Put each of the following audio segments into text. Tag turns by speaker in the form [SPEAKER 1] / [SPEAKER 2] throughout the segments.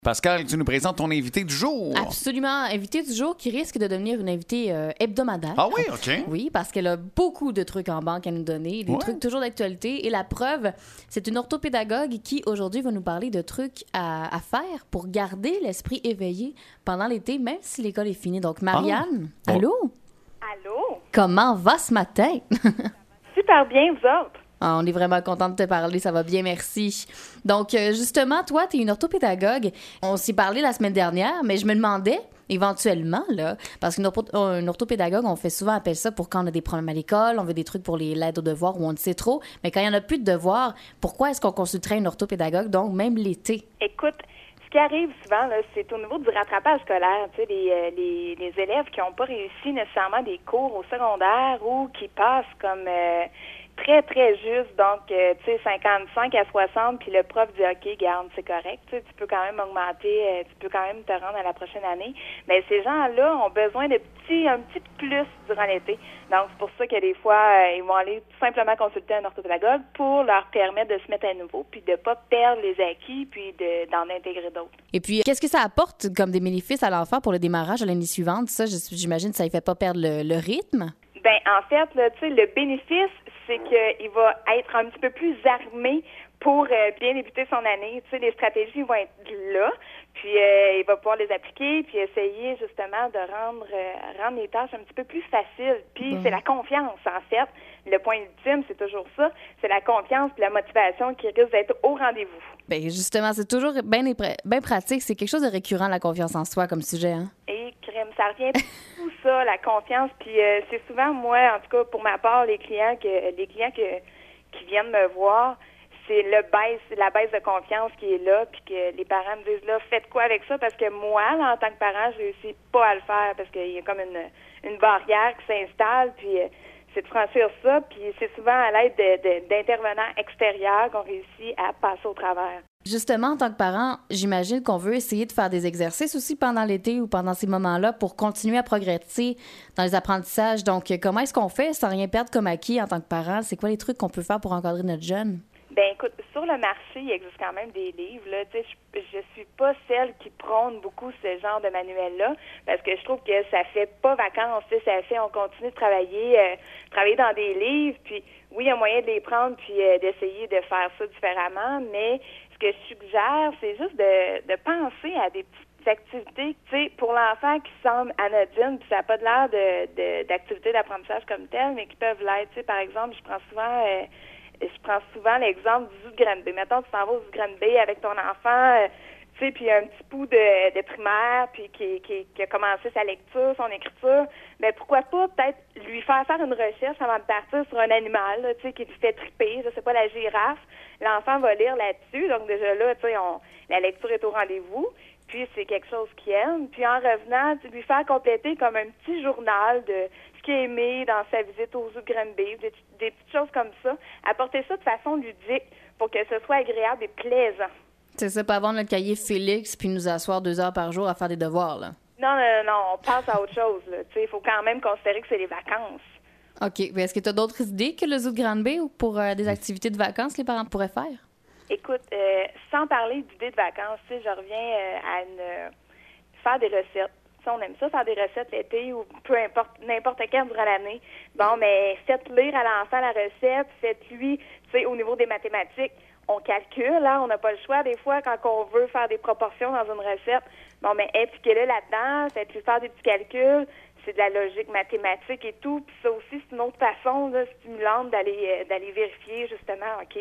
[SPEAKER 1] Pascal, tu nous présentes ton invité du jour.
[SPEAKER 2] Absolument. Invité du jour qui risque de devenir une invitée hebdomadaire.
[SPEAKER 1] Ah oui, OK.
[SPEAKER 2] Oui, parce qu'elle a beaucoup de trucs en banque à nous donner, des trucs toujours d'actualité. Et la preuve, c'est une orthopédagogue qui, aujourd'hui, va nous parler de trucs à faire pour garder l'esprit éveillé pendant l'été, même si l'école est finie. Donc, Marianne, allô?
[SPEAKER 3] Allô?
[SPEAKER 2] Comment va ce matin?
[SPEAKER 3] Super bien, vous autres?
[SPEAKER 2] Ah, on est vraiment content de te parler, ça va bien, merci. Donc, justement, toi, tu es une orthopédagogue. On s'est parlé la semaine dernière, mais je me demandais, éventuellement, là, parce qu'une orthopédagogue, on fait souvent appel ça pour quand on a des problèmes à l'école, on veut des trucs pour l'aide aux devoirs ou on ne sait trop, mais quand il n'y en a plus de devoirs, pourquoi est-ce qu'on consulterait une orthopédagogue, donc même l'été?
[SPEAKER 3] Écoute, ce qui arrive souvent, là, c'est au niveau du rattrapage scolaire. Tu sais, les élèves qui n'ont pas réussi nécessairement des cours au secondaire ou qui passent comme... très, très juste. Donc, tu sais, 55 à 60, puis le prof dit, OK, garde, c'est correct. Tu peux quand même augmenter, tu peux quand même te rendre à la prochaine année. Mais ces gens-là ont besoin de un petit plus durant l'été. Donc, c'est pour ça que des fois, ils vont aller tout simplement consulter un orthopédagogue pour leur permettre de se mettre à nouveau, puis de ne pas perdre les acquis, puis d'en intégrer d'autres.
[SPEAKER 2] Et puis, qu'est-ce que ça apporte comme des bénéfices à l'enfant pour le démarrage à l'année suivante? Ça, j'imagine que ça ne fait pas perdre le rythme?
[SPEAKER 3] Ben, en fait, là, tu sais, le bénéfice, c'est qu'il va être un petit peu plus armé pour bien débuter son année. Tu sais, les stratégies vont être là, puis il va pouvoir les appliquer, puis essayer justement de rendre les tâches un petit peu plus faciles. Puis c'est la confiance, en fait. Le point ultime, c'est toujours ça. C'est la confiance et la motivation qui risque d'être au rendez-vous.
[SPEAKER 2] Bien, justement, c'est toujours bien pratique. C'est quelque chose de récurrent, la confiance en soi, comme sujet, hein?
[SPEAKER 3] Et crème, ça revient tout ça, la confiance. Puis c'est souvent, moi, en tout cas, pour ma part, les clients qui viennent me voir, c'est la baisse de confiance qui est là, puis que les parents me disent, là, faites quoi avec ça? Parce que moi, là, en tant que parent, je réussis pas à le faire, parce qu'il y a comme une barrière qui s'installe, puis c'est de franchir ça, puis c'est souvent à l'aide d'intervenants extérieurs qu'on réussit à passer au travers.
[SPEAKER 2] Justement, en tant que parent, j'imagine qu'on veut essayer de faire des exercices aussi pendant l'été ou pendant ces moments-là pour continuer à progresser dans les apprentissages. Donc, comment est-ce qu'on fait sans rien perdre comme acquis en tant que parent? C'est quoi les trucs qu'on peut faire pour encadrer notre jeune?
[SPEAKER 3] Ben écoute, sur le marché, il existe quand même des livres. Là, tu sais, je suis pas celle qui prône beaucoup ce genre de manuel-là, parce que je trouve que ça fait pas vacances. Tu sais, ça fait, on continue de travailler dans des livres. Puis oui, il y a moyen de les prendre puis d'essayer de faire ça différemment. Mais ce que je suggère, c'est juste de penser à des petites activités, tu sais, pour l'enfant qui semblent anodines, puis ça n'a pas de l'air d'activités d'apprentissage comme telles, mais qui peuvent l'être. Tu sais, par exemple, je prends souvent l'exemple du zoo de Granby. Mettons, tu t'en vas au zoo de Granby avec ton enfant, tu sais, puis un petit bout de primaire, puis qui a commencé sa lecture, son écriture. Ben pourquoi pas peut-être lui faire une recherche avant de partir sur un animal, là, tu sais, qui lui fait triper, je sais pas, la girafe. L'enfant va lire là-dessus, donc déjà là, tu sais, la lecture est au rendez-vous. Puis c'est quelque chose qu'il aime. Puis en revenant, tu lui faire compléter comme un petit journal de ce qu'il a aimé dans sa visite au zoo de Granby, des petites choses comme ça. Apporter ça de façon ludique pour que ce soit agréable et plaisant.
[SPEAKER 2] C'est ça, pas avoir notre cahier Félix puis nous asseoir 2 heures par jour à faire des devoirs, là.
[SPEAKER 3] Non, on passe à autre chose, là. Tu sais, il faut quand même considérer que c'est les vacances.
[SPEAKER 2] OK. Mais est-ce que tu as d'autres idées que le zoo de Granby ou pour des activités de vacances que les parents pourraient faire?
[SPEAKER 3] Écoute, sans parler d'idées de vacances, tu sais, je reviens à faire des recettes. Tu sais, on aime ça, faire des recettes l'été ou peu importe, n'importe quand durant l'année. Bon, mais faites lire à l'enfant la recette, faites-lui, tu sais, au niveau des mathématiques, on calcule, hein, on n'a pas le choix des fois quand on veut faire des proportions dans une recette. Bon, mais impliquez-le là-dedans, faites-lui faire des petits calculs, c'est de la logique mathématique et tout. Puis ça aussi, c'est une autre façon là, stimulante d'aller vérifier justement, OK,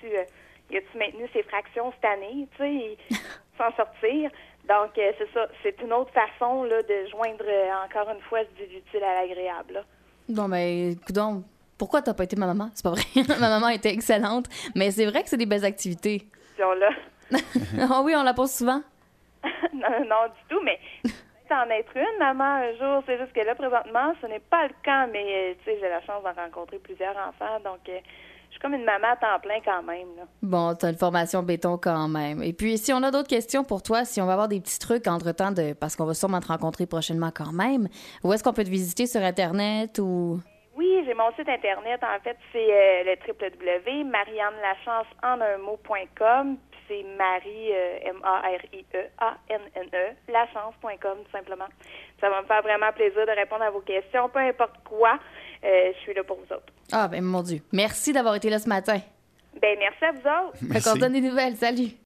[SPEAKER 3] y a-tu maintenu ses fractions cette année, tu sais, s'en sortir. Donc, c'est ça. C'est une autre façon là, de joindre, encore une fois, du utile à l'agréable. Là.
[SPEAKER 2] Bon, ben, coudonc, pourquoi t'as pas été ma maman? C'est pas vrai. Ma maman était excellente. Mais c'est vrai que c'est des belles activités.
[SPEAKER 3] Là.
[SPEAKER 2] Ah oui, on la pose souvent?
[SPEAKER 3] non, du tout, mais en être une, maman, un jour. C'est juste que là, présentement, ce n'est pas le cas, mais, tu sais, j'ai la chance d'en rencontrer plusieurs enfants, donc... je suis comme une maman à temps plein quand même. Là.
[SPEAKER 2] Bon, t'as une formation béton quand même. Et puis, si on a d'autres questions pour toi, si on va avoir des petits trucs entre-temps, parce qu'on va sûrement te rencontrer prochainement quand même, où est-ce qu'on peut te visiter sur Internet ou...
[SPEAKER 3] Oui, j'ai mon site Internet. En fait, c'est le www.mariannelachance.com. c'est Marie, MARIEANNE, lachance.com, tout simplement. Ça va me faire vraiment plaisir de répondre à vos questions, peu importe quoi. Je suis là pour vous autres.
[SPEAKER 2] Ah, ben mon Dieu. Merci d'avoir été là ce matin.
[SPEAKER 3] Ben merci à vous autres.
[SPEAKER 2] Fait qu'on se donne des nouvelles. Salut.